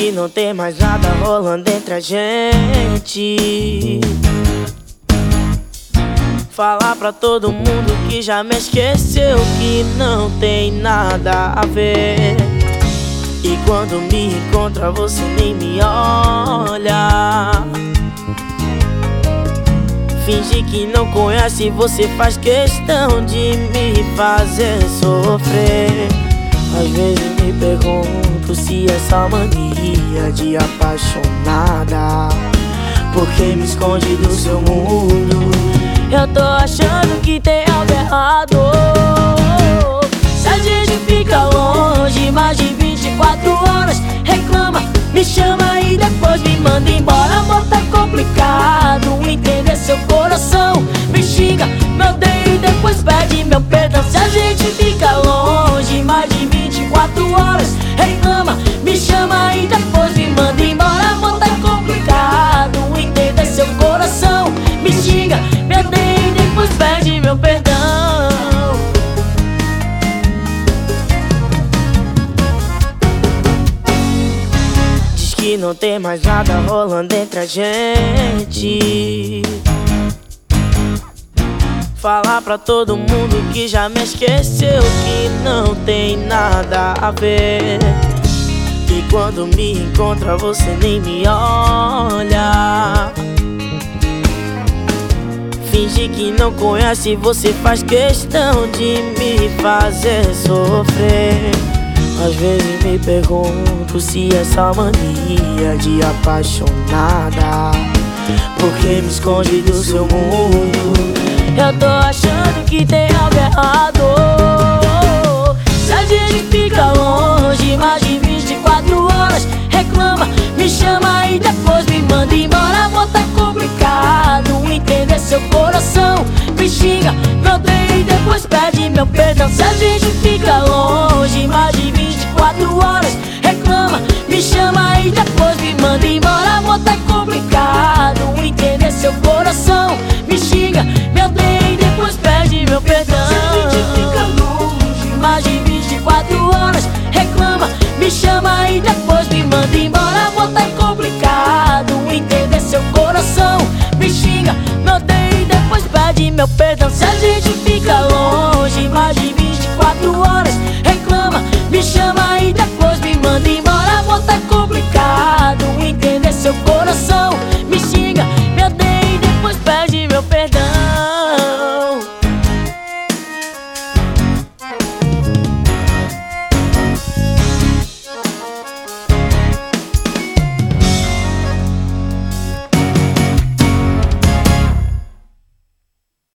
que não tem mais nada rolando entre a gente. Falar pra todo mundo que já me esqueceu, que não tem nada a ver. E quando me encontra você nem me olha. Finge que não conhece, você faz questão de me fazer sofrer. Às vezes me pergunto se essa mania de apaixonada, porque me esconde do seu mundo. Eu tô achando que tem algo errado. Se a gente fica longe mais de 24 horas, reclama, me chama e depois me manda embora. Amor, tá complicado entender seu coração. Me xinga, me odeia e depois pede meu perdão. Se a gente fica longe mais de 24 horas, reclama, me chama e depois me manda embora. Amor, tá complicado entender seu coração. Me xinga, me odeia e depois pede meu perdão. Diz que não tem mais nada rolando entre a gente. Falar pra todo mundo que já me esqueceu, que não tem nada a ver. E quando me encontra você nem me olha. Finge que não conhece, você faz questão de me fazer sofrer. Às vezes me pergunto se essa mania de apaixonada, porque me esconde do seu mundo. Eu tô achando que tem algo errado. Se a gente fica longe mais de 24 horas, reclama, me chama e depois me manda embora. Amor, tá complicado entender seu coração. Me xinga, me odeia e depois pede meu perdão. Se a gente fica longe